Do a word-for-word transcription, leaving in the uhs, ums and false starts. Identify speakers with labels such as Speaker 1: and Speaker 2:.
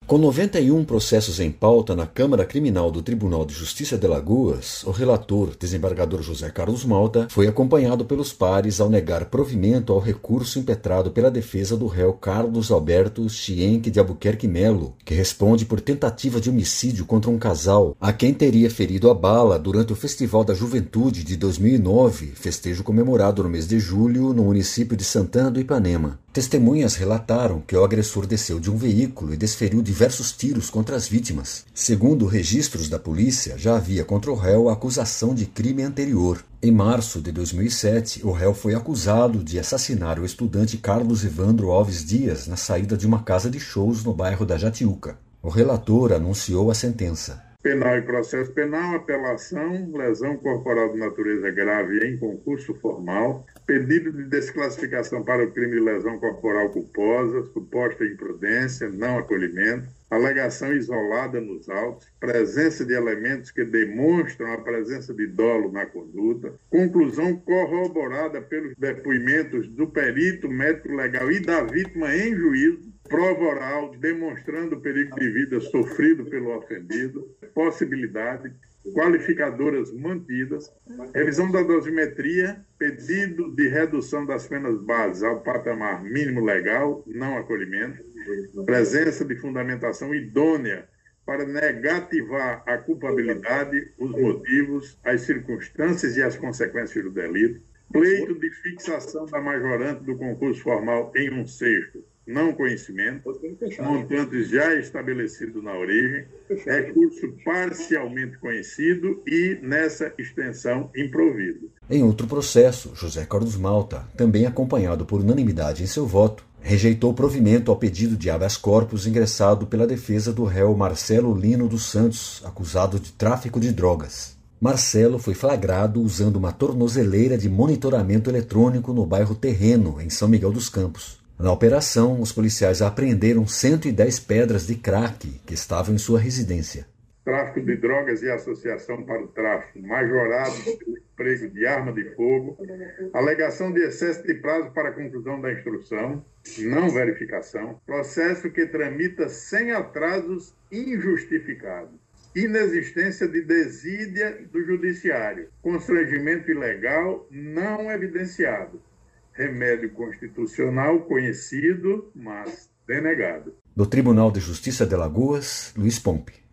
Speaker 1: Com noventa e um processos em pauta na Câmara Criminal do Tribunal de Justiça de Alagoas, o relator, desembargador José Carlos Malta, foi acompanhado pelos pares ao negar provimento ao recurso impetrado pela defesa do réu Carlos Alberto Chienque de Albuquerque Melo, que responde por tentativa de homicídio contra um casal a quem teria ferido a bala durante o Festival da Juventude de dois mil e nove, festejo comemorado no mês de julho no município de Santana do Ipanema. Testemunhas relataram que o agressor desceu de um veículo e desferiu diversos tiros contra as vítimas. Segundo registros da polícia, já havia contra o réu a acusação de crime anterior. Em março de dois mil e sete, o réu foi acusado de assassinar o estudante Carlos Evandro Alves Dias na saída de uma casa de shows no bairro da Jatiuca. O relator anunciou a sentença.
Speaker 2: Penal e processo penal, apelação, lesão corporal de natureza grave em concurso formal, pedido de desclassificação para o crime de lesão corporal culposa, suposta imprudência, não acolhimento, alegação isolada nos autos, presença de elementos que demonstram a presença de dolo na conduta, conclusão corroborada pelos depoimentos do perito médico legal e da vítima em juízo, prova oral demonstrando o perigo de vida sofrido pelo ofendido, possibilidade, qualificadoras mantidas, revisão da dosimetria, pedido de redução das penas básicas ao patamar mínimo legal, não acolhimento, presença de fundamentação idônea para negativar a culpabilidade, os motivos, as circunstâncias e as consequências do delito, pleito de fixação da majorante do concurso formal em um sexto, não conhecimento, montantes já estabelecidos na origem, recurso parcialmente conhecido e, nessa extensão, improvido.
Speaker 1: Em outro processo, José Carlos Malta, também acompanhado por unanimidade em seu voto, rejeitou provimento ao pedido de habeas corpus ingressado pela defesa do réu Marcelo Lino dos Santos, acusado de tráfico de drogas. Marcelo foi flagrado usando uma tornozeleira de monitoramento eletrônico no bairro Terreno, em São Miguel dos Campos. Na operação, os policiais apreenderam cento e dez pedras de crack que estavam em sua residência.
Speaker 2: Tráfico de drogas e associação para o tráfico, majorado pelo emprego de arma de fogo, alegação de excesso de prazo para a conclusão da instrução, não verificação, processo que tramita sem atrasos injustificados, inexistência de desídia do judiciário, constrangimento ilegal não evidenciado, remédio constitucional conhecido, mas denegado.
Speaker 1: Do Tribunal de Justiça de Alagoas, Luiz Pompe.